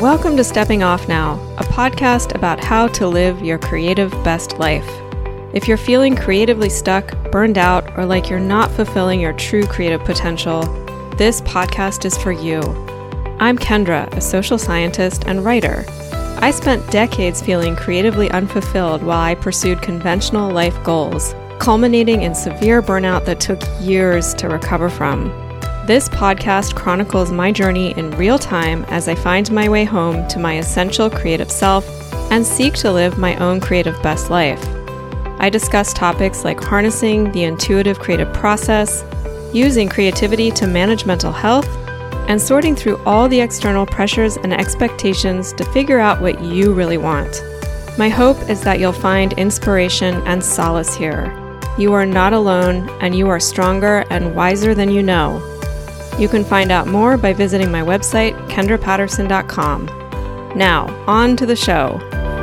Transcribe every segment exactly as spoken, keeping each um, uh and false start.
Welcome to Stepping Off Now, a podcast about how to live your creative best life. If you're feeling creatively stuck, burned out, or like you're not fulfilling your true creative potential, this podcast is for you. I'm Kendra, a social scientist and writer. I spent decades feeling creatively unfulfilled while I pursued conventional life goals, culminating in severe burnout that took years to recover from. This podcast chronicles my journey in real time as I find my way home to my essential creative self and seek to live my own creative best life. I discuss topics like harnessing the intuitive creative process, using creativity to manage mental health, and sorting through all the external pressures and expectations to figure out what you really want. My hope is that you'll find inspiration and solace here. You are not alone, and you are stronger and wiser than you know. You can find out more by visiting my website, kendra patterson dot com. Now, on to the show.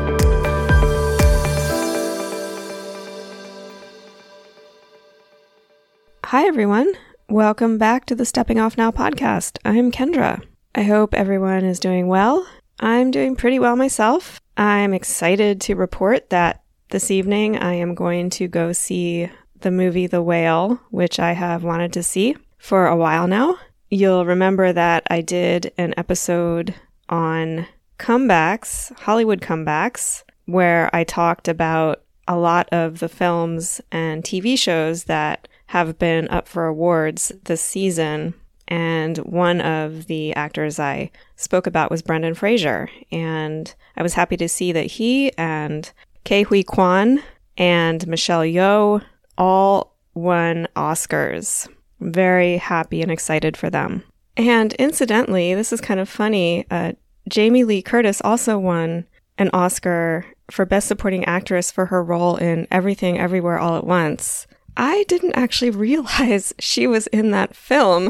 Hi, everyone. Welcome back to the Stepping Off Now podcast. I'm Kendra. I hope everyone is doing well. I'm doing pretty well myself. I'm excited to report that this evening I am going to go see the movie The Whale, which I have wanted to see for a while now. You'll remember that I did an episode on comebacks, Hollywood comebacks, where I talked about a lot of the films and T V shows that have been up for awards this season. And one of the actors I spoke about was Brendan Fraser. And I was happy to see that he and Ke Huy Quan and Michelle Yeoh all won Oscars. Very happy and excited for them. And incidentally, this is kind of funny, uh, Jamie Lee Curtis also won an Oscar for Best Supporting Actress for her role in Everything Everywhere All at Once. I didn't actually realize she was in that film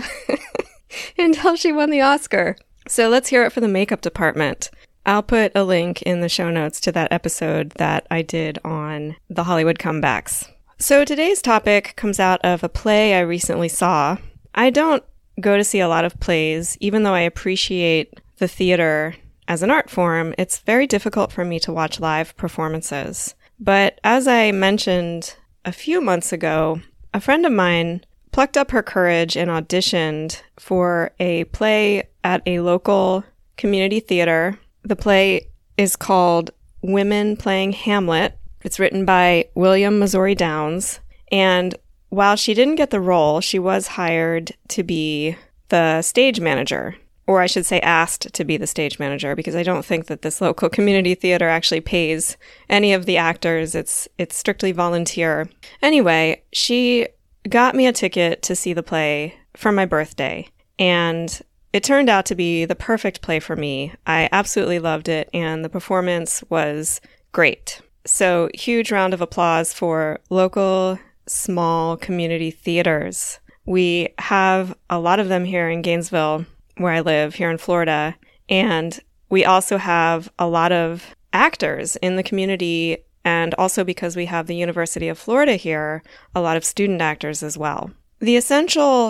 until she won the Oscar. So let's hear it for the makeup department. I'll put a link in the show notes to that episode that I did on the Hollywood comebacks. So today's topic comes out of a play I recently saw. I don't go to see a lot of plays, even though I appreciate the theater as an art form. It's very difficult for me to watch live performances. But as I mentioned a few months ago, a friend of mine plucked up her courage and auditioned for a play at a local community theater. The play is called Women Playing Hamlet. It's written by William Missouri Downs, and while she didn't get the role, she was hired to be the stage manager, or I should say asked to be the stage manager, because I don't think that this local community theater actually pays any of the actors. It's it's strictly volunteer. Anyway, she got me a ticket to see the play for my birthday, and it turned out to be the perfect play for me. I absolutely loved it, and the performance was great. So, huge round of applause for local, small community theaters. We have a lot of them here in Gainesville, where I live, here in Florida. And we also have a lot of actors in the community. And also because we have the University of Florida here, a lot of student actors as well. The essential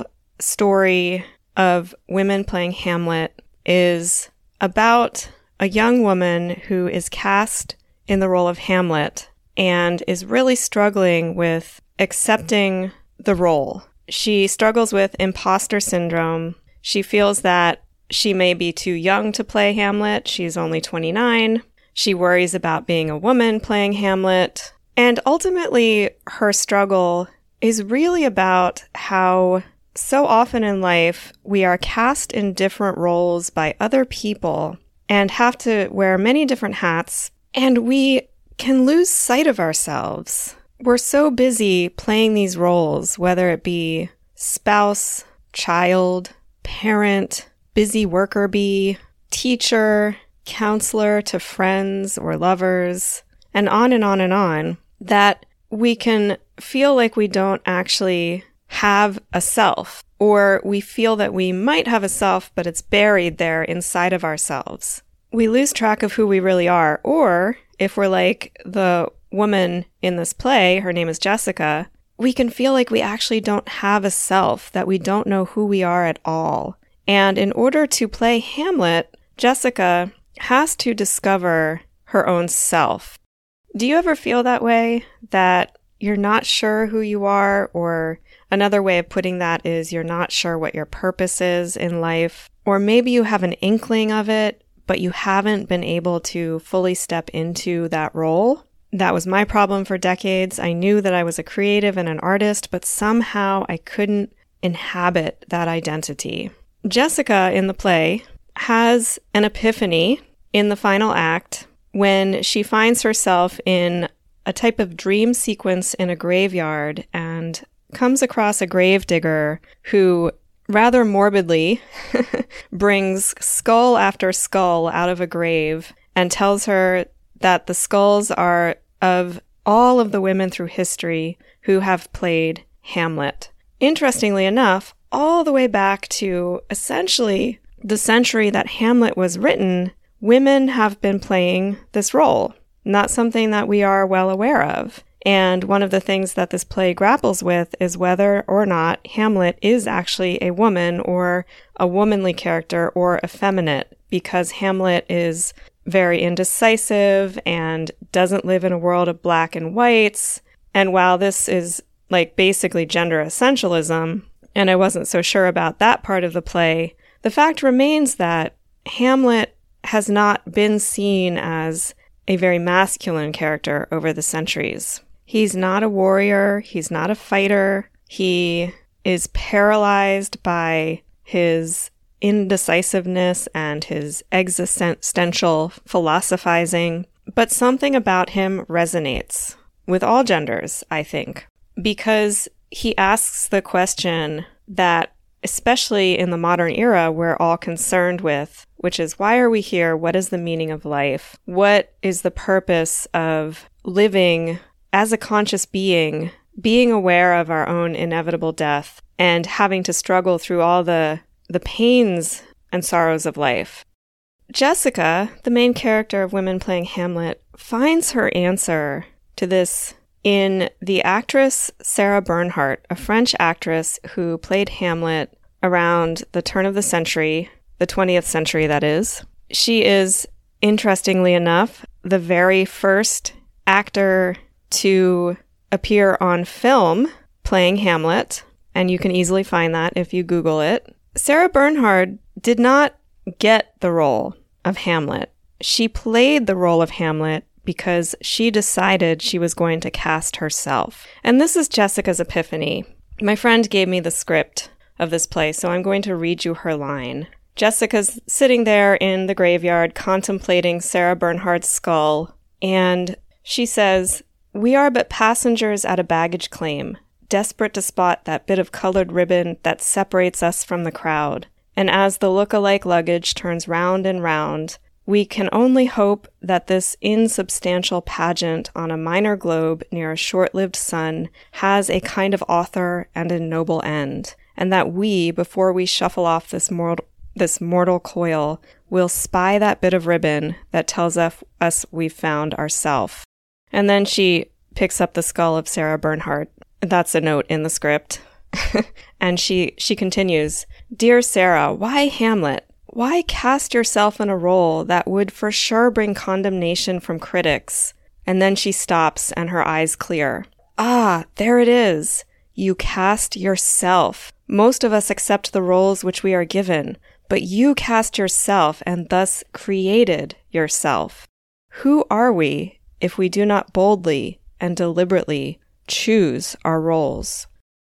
story of Women Playing Hamlet is about a young woman who is cast in the role of Hamlet and is really struggling with accepting the role. She struggles with imposter syndrome. She feels that she may be too young to play Hamlet. She's only twenty-nine. She worries about being a woman playing Hamlet. And ultimately, her struggle is really about how so often in life we are cast in different roles by other people and have to wear many different hats. And we can lose sight of ourselves. We're so busy playing these roles, whether it be spouse, child, parent, busy worker bee, teacher, counselor to friends or lovers, and on and on and on, that we can feel like we don't actually have a self, or we feel that we might have a self, but it's buried there inside of ourselves. We lose track of who we really are, or if we're like the woman in this play, her name is Jessica, we can feel like we actually don't have a self, that we don't know who we are at all. And in order to play Hamlet, Jessica has to discover her own self. Do you ever feel that way? That you're not sure who you are? Or another way of putting that is you're not sure what your purpose is in life. Or maybe you have an inkling of it, but you haven't been able to fully step into that role. That was my problem for decades. I knew that I was a creative and an artist, but somehow I couldn't inhabit that identity. Jessica in the play has an epiphany in the final act when she finds herself in a type of dream sequence in a graveyard and comes across a gravedigger who rather morbidly brings skull after skull out of a grave and tells her that the skulls are of all of the women through history who have played Hamlet. Interestingly enough, all the way back to essentially the century that Hamlet was written, women have been playing this role, not something that we are well aware of. And one of the things that this play grapples with is whether or not Hamlet is actually a woman or a womanly character or effeminate, because Hamlet is very indecisive and doesn't live in a world of black and whites. And while this is like basically gender essentialism, and I wasn't so sure about that part of the play, the fact remains that Hamlet has not been seen as a very masculine character over the centuries. He's not a warrior. He's not a fighter. He is paralyzed by his indecisiveness and his existential philosophizing. But something about him resonates with all genders, I think, because he asks the question that, especially in the modern era, we're all concerned with, which is, why are we here? What is the meaning of life? What is the purpose of living as a conscious being, being aware of our own inevitable death and having to struggle through all the, the pains and sorrows of life? Jessica, the main character of Women Playing Hamlet, finds her answer to this in the actress Sarah Bernhardt, a French actress who played Hamlet around the turn of the century, the twentieth century, that is. She is, interestingly enough, the very first actor to appear on film playing Hamlet, and you can easily find that if you Google it. Sarah Bernhardt did not get the role of Hamlet. She played the role of Hamlet because she decided she was going to cast herself. And this is Jessica's epiphany. My friend gave me the script of this play, so I'm going to read you her line. Jessica's sitting there in the graveyard contemplating Sarah Bernhardt's skull, and she says, "We are but passengers at a baggage claim, desperate to spot that bit of colored ribbon that separates us from the crowd. And as the look-alike luggage turns round and round, we can only hope that this insubstantial pageant on a minor globe near a short-lived sun has a kind of author and a noble end, and that we, before we shuffle off this mortal, this mortal coil, will spy that bit of ribbon that tells us, us we've found ourself." And then she picks up the skull of Sarah Bernhardt. That's a note in the script. And she, she continues, "Dear Sarah, why Hamlet? Why cast yourself in a role that would for sure bring condemnation from critics?" And then she stops and her eyes clear. "Ah, there it is. You cast yourself. Most of us accept the roles which we are given, but you cast yourself and thus created yourself. Who are we if we do not boldly and deliberately choose our roles?"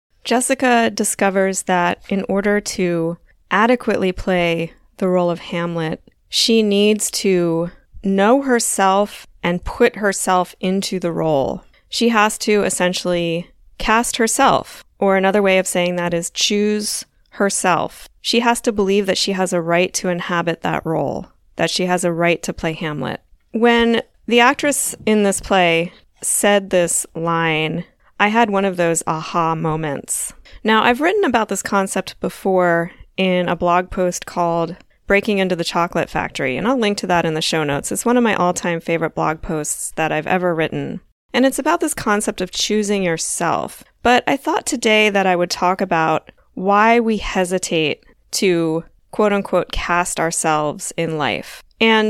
Jessica discovers that in order to adequately play the role of Hamlet, she needs to know herself and put herself into the role. She has to essentially cast herself, or another way of saying that is choose herself. She has to believe that she has a right to inhabit that role, that she has a right to play Hamlet. When the actress in this play said this line, I had one of those aha moments. Now, I've written about this concept before in a blog post called Breaking into the Chocolate Factory, and I'll link to that in the show notes. It's one of my all-time favorite blog posts that I've ever written. And it's about this concept of choosing yourself. But I thought today that I would talk about why we hesitate to quote-unquote cast ourselves in life. And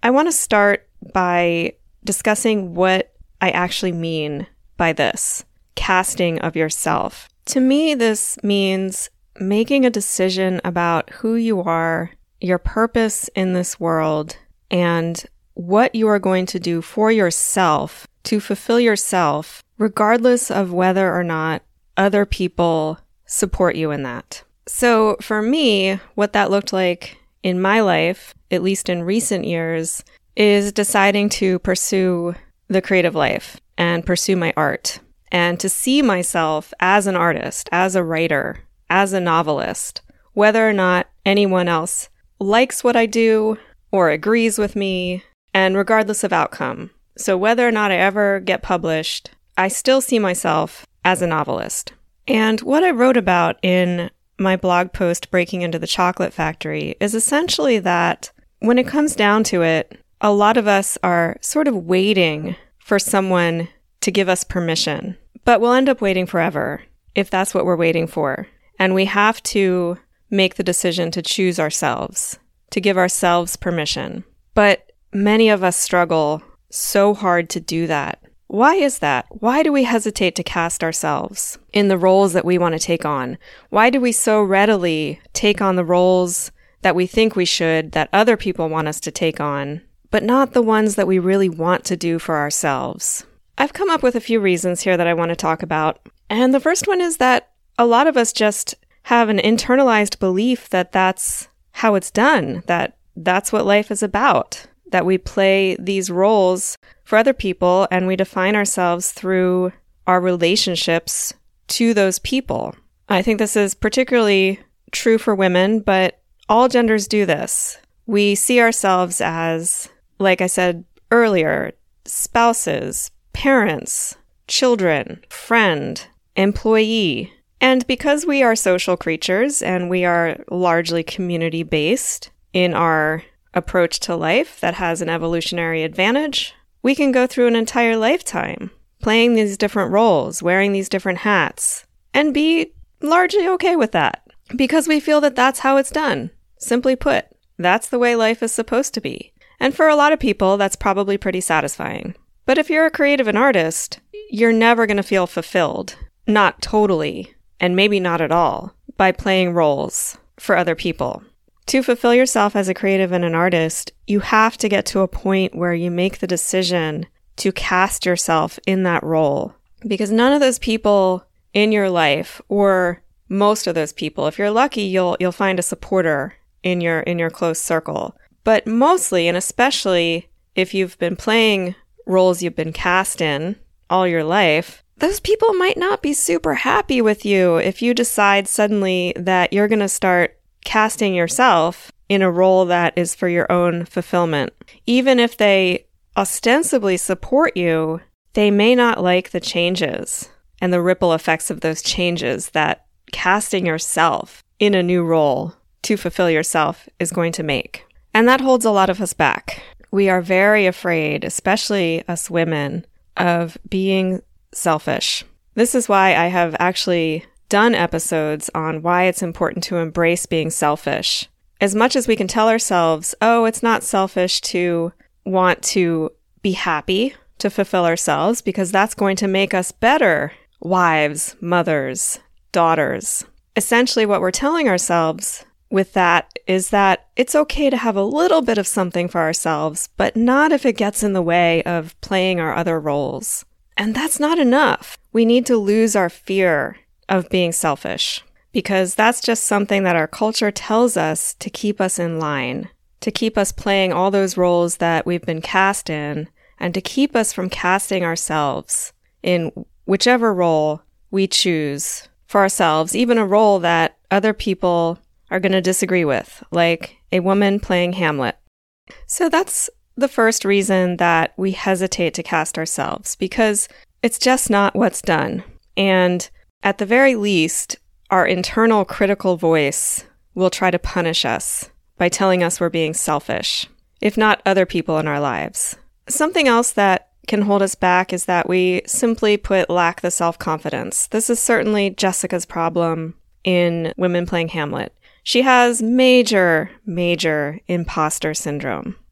I want to start by discussing what I actually mean by this casting of yourself. To me, this means making a decision about who you are, your purpose in this world, and what you are going to do for yourself to fulfill yourself, regardless of whether or not other people support you in that. So for me, what that looked like in my life, at least in recent years, is deciding to pursue the creative life and pursue my art, and to see myself as an artist, as a writer, as a novelist, whether or not anyone else likes what I do or agrees with me, and regardless of outcome. So whether or not I ever get published, I still see myself as a novelist. And what I wrote about in my blog post, Breaking into the Chocolate Factory, is essentially that when it comes down to it, a lot of us are sort of waiting for someone to give us permission, but we'll end up waiting forever if that's what we're waiting for. And we have to make the decision to choose ourselves, to give ourselves permission. But many of us struggle so hard to do that. Why is that? Why do we hesitate to cast ourselves in the roles that we want to take on? Why do we so readily take on the roles that we think we should, that other people want us to take on, but not the ones that we really want to do for ourselves? I've come up with a few reasons here that I want to talk about. And the first one is that a lot of us just have an internalized belief that that's how it's done, that that's what life is about, that we play these roles for other people and we define ourselves through our relationships to those people. I think this is particularly true for women, but all genders do this. We see ourselves as, like I said earlier, spouses, parents, children, friend, employee. And because we are social creatures and we are largely community-based in our approach to life that has an evolutionary advantage, we can go through an entire lifetime playing these different roles, wearing these different hats, and be largely okay with that because we feel that that's how it's done. Simply put, that's the way life is supposed to be. And for a lot of people, that's probably pretty satisfying. But if you're a creative and artist, you're never going to feel fulfilled, not totally, and maybe not at all, by playing roles for other people. To fulfill yourself as a creative and an artist, you have to get to a point where you make the decision to cast yourself in that role. Because none of those people in your life, or most of those people, if you're lucky, you'll you'll find a supporter in your in your close circle. But mostly, and especially if you've been playing roles you've been cast in all your life, those people might not be super happy with you if you decide suddenly that you're going to start casting yourself in a role that is for your own fulfillment. Even if they ostensibly support you, they may not like the changes and the ripple effects of those changes that casting yourself in a new role to fulfill yourself is going to make. And that holds a lot of us back. We are very afraid, especially us women, of being selfish. This is why I have actually done episodes on why it's important to embrace being selfish. As much as we can tell ourselves, oh, it's not selfish to want to be happy, to fulfill ourselves, because that's going to make us better wives, mothers, daughters. Essentially, what we're telling ourselves with that is that it's okay to have a little bit of something for ourselves, but not if it gets in the way of playing our other roles. And that's not enough. We need to lose our fear of being selfish, because that's just something that our culture tells us to keep us in line, to keep us playing all those roles that we've been cast in, and to keep us from casting ourselves in whichever role we choose for ourselves, even a role that other people are going to disagree with, like a woman playing Hamlet. So that's the first reason that we hesitate to cast ourselves, because it's just not what's done. And at the very least, our internal critical voice will try to punish us by telling us we're being selfish, if not other people in our lives. Something else that can hold us back is that we simply put lack the self-confidence. This is certainly Jessica's problem in Women Playing Hamlet. She has major, major imposter syndrome.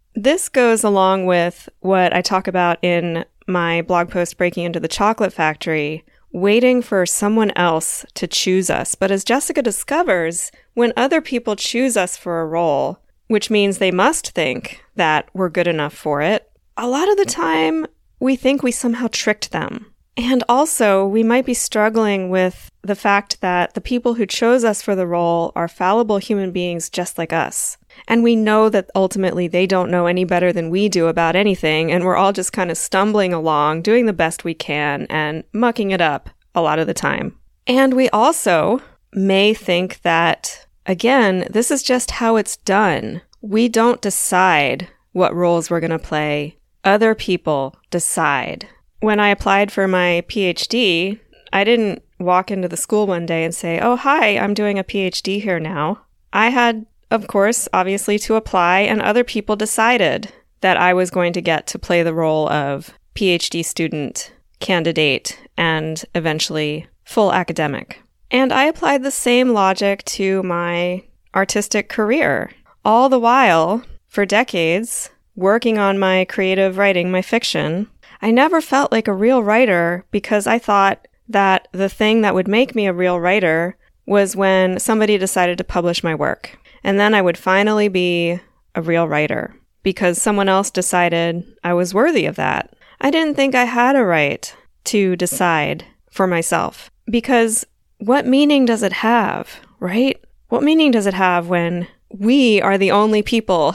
This goes along with what I talk about in my blog post, Breaking into the Chocolate Factory, waiting for someone else to choose us. But as Jessica discovers, when other people choose us for a role, which means they must think that we're good enough for it, a lot of the time we think we somehow tricked them. And also, we might be struggling with the fact that the people who chose us for the role are fallible human beings just like us. And we know that ultimately they don't know any better than we do about anything, and we're all just kind of stumbling along, doing the best we can, and mucking it up a lot of the time. And we also may think that, again, this is just how it's done. We don't decide what roles we're going to play. Other people decide. When I applied for my PhD, I didn't walk into the school one day and say, oh, hi, I'm doing a PhD here now. I had, of course, obviously to apply, and other people decided that I was going to get to play the role of PhD student, candidate, and eventually full academic. And I applied the same logic to my artistic career, all the while, for decades, working on my creative writing, my fiction. I never felt like a real writer because I thought that the thing that would make me a real writer was when somebody decided to publish my work. And then I would finally be a real writer because someone else decided I was worthy of that. I didn't think I had a right to decide for myself because what meaning does it have, right? What meaning does it have when we are the only people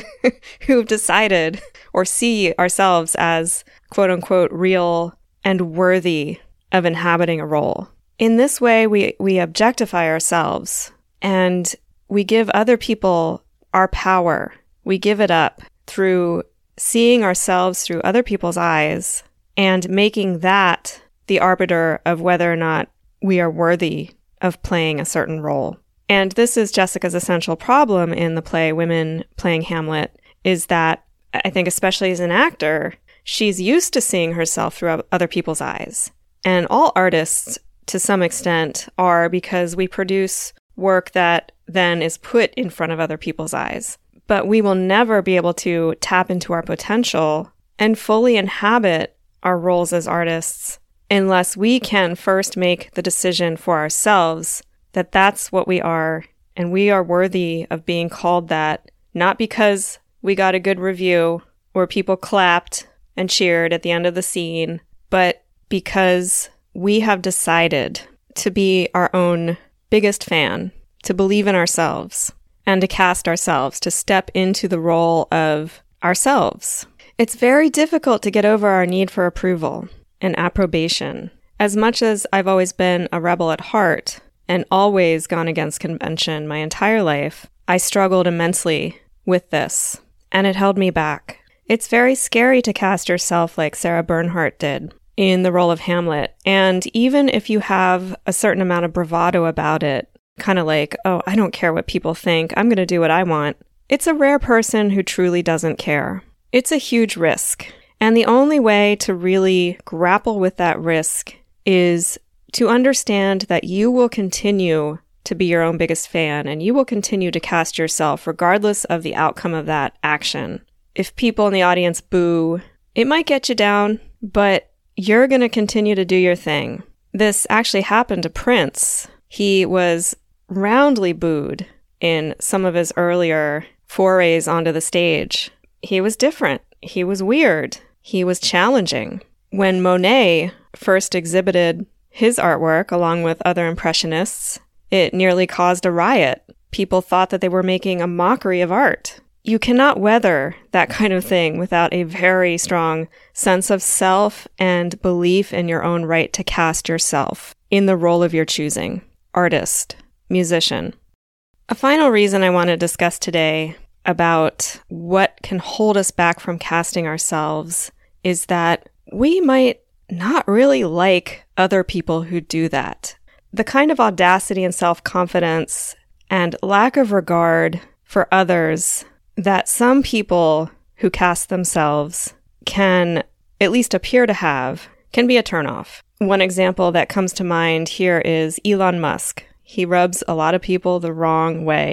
who've decided or see ourselves as quote unquote real and worthy of inhabiting a role? In this way, we, we objectify ourselves and we give other people our power. We give it up through seeing ourselves through other people's eyes and making that the arbiter of whether or not we are worthy of playing a certain role. And this is Jessica's essential problem in the play Women Playing Hamlet, is that I think especially as an actor, she's used to seeing herself through other people's eyes. And all artists, to some extent, are, because we produce work that then is put in front of other people's eyes. But we will never be able to tap into our potential and fully inhabit our roles as artists unless we can first make the decision for ourselves that that's what we are, and we are worthy of being called that, not because we got a good review or people clapped and cheered at the end of the scene, but because we have decided to be our own biggest fan, to believe in ourselves, and to cast ourselves, to step into the role of ourselves. It's very difficult to get over our need for approval and approbation. As much as I've always been a rebel at heart and always gone against convention my entire life, I struggled immensely with this, and it held me back. It's very scary to cast yourself like Sarah Bernhardt did in the role of Hamlet, and even if you have a certain amount of bravado about it, kind of like, oh, I don't care what people think, I'm going to do what I want, it's a rare person who truly doesn't care. It's a huge risk, and the only way to really grapple with that risk is to understand that you will continue to be your own biggest fan, and you will continue to cast yourself regardless of the outcome of that action. If people in the audience boo, it might get you down, but you're going to continue to do your thing. This actually happened to Prince. He was roundly booed in some of his earlier forays onto the stage. He was different. He was weird. He was challenging. When Monet first exhibited his artwork along with other impressionists, it nearly caused a riot. People thought that they were making a mockery of art. You cannot weather that kind of thing without a very strong sense of self and belief in your own right to cast yourself in the role of your choosing. Artist, musician. A final reason I want to discuss today about what can hold us back from casting ourselves is that we might not really like other people who do that. The kind of audacity and self-confidence and lack of regard for others that some people who cast themselves can at least appear to have can be a turnoff. One example that comes to mind here is Elon Musk. He rubs a lot of people the wrong way.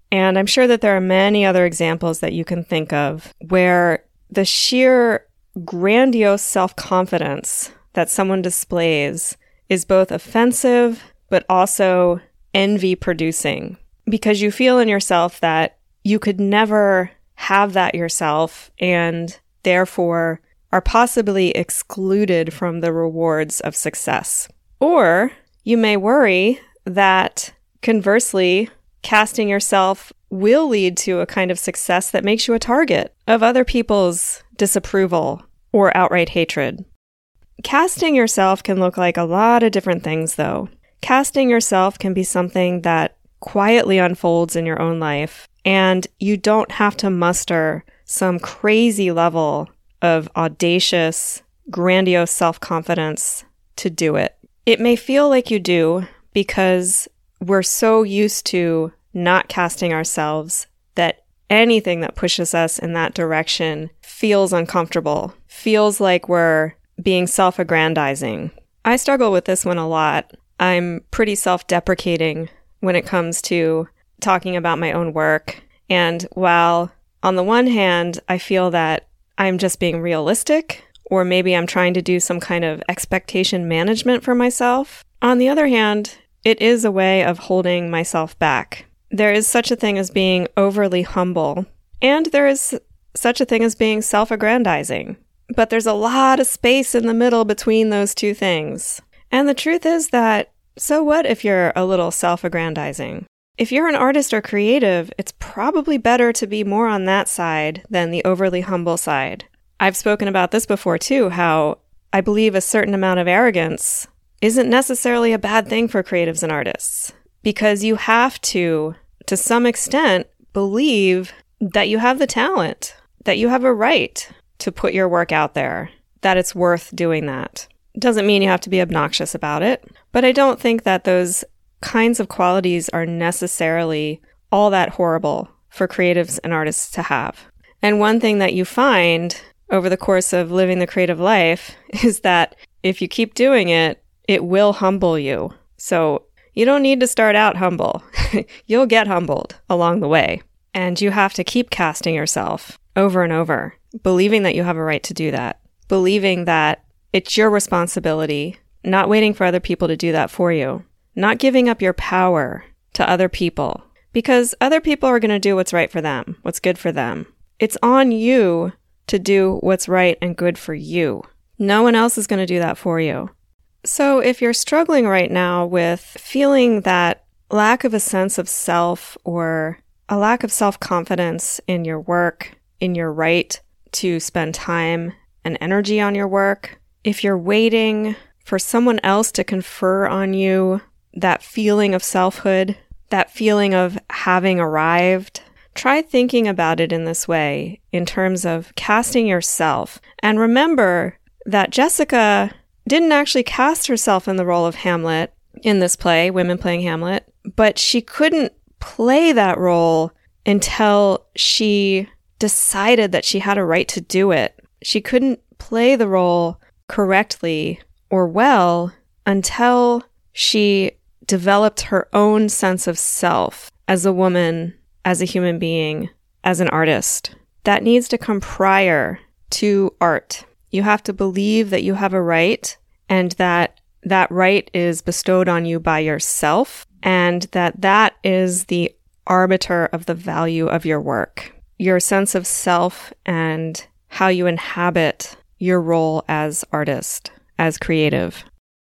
And I'm sure that there are many other examples that you can think of where the sheer grandiose self-confidence that someone displays is both offensive, but also envy-producing, because you feel in yourself that you could never have that yourself and therefore are possibly excluded from the rewards of success. Or you may worry that, conversely, casting yourself will lead to a kind of success that makes you a target of other people's disapproval or outright hatred. Casting yourself can look like a lot of different things, though. Casting yourself can be something that quietly unfolds in your own life, and you don't have to muster some crazy level of audacious, grandiose self-confidence to do it. It may feel like you do because we're so used to not casting ourselves that anything that pushes us in that direction feels uncomfortable, feels like we're being self-aggrandizing. I struggle with this one a lot. I'm pretty self-deprecating when it comes to talking about my own work. And while on the one hand, I feel that I'm just being realistic, or maybe I'm trying to do some kind of expectation management for myself, on the other hand, it is a way of holding myself back. There is such a thing as being overly humble, and there is such a thing as being self-aggrandizing. But there's a lot of space in the middle between those two things. And the truth is that, so what if you're a little self-aggrandizing? If you're an artist or creative, it's probably better to be more on that side than the overly humble side. I've spoken about this before too, how I believe a certain amount of arrogance isn't necessarily a bad thing for creatives and artists, because you have to, to some extent, believe that you have the talent, that you have a right to put your work out there, that it's worth doing that. Doesn't mean you have to be obnoxious about it, but I don't think that those kinds of qualities are necessarily all that horrible for creatives and artists to have. And one thing that you find over the course of living the creative life is that if you keep doing it, it will humble you. So you don't need to start out humble. You'll get humbled along the way. And you have to keep casting yourself over and over, believing that you have a right to do that, believing that it's your responsibility, not waiting for other people to do that for you, not giving up your power to other people, because other people are going to do what's right for them, what's good for them. It's on you to do what's right and good for you. No one else is going to do that for you. So if you're struggling right now with feeling that lack of a sense of self or a lack of self-confidence in your work, in your right to spend time and energy on your work, if you're waiting for someone else to confer on you that feeling of selfhood, that feeling of having arrived, try thinking about it in this way, in terms of casting yourself. And remember that Jessica didn't actually cast herself in the role of Hamlet in this play, Women Playing Hamlet, but she couldn't play that role until she decided that she had a right to do it. She couldn't play the role correctly or well until she developed her own sense of self as a woman, as a human being, as an artist. That needs to come prior to art. You have to believe that you have a right, and that that right is bestowed on you by yourself, and that that is the arbiter of the value of your work. Your sense of self and how you inhabit your role as artist, as creative.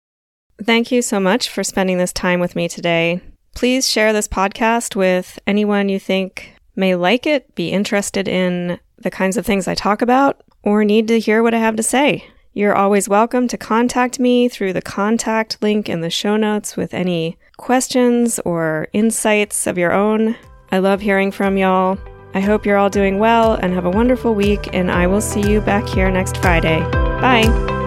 Thank you so much for spending this time with me today. Please share this podcast with anyone you think may like it, be interested in the kinds of things I talk about, or need to hear what I have to say. You're always welcome to contact me through the contact link in the show notes with any questions or insights of your own. I love hearing from y'all. I hope you're all doing well and have a wonderful week, and I will see you back here next Friday. Bye!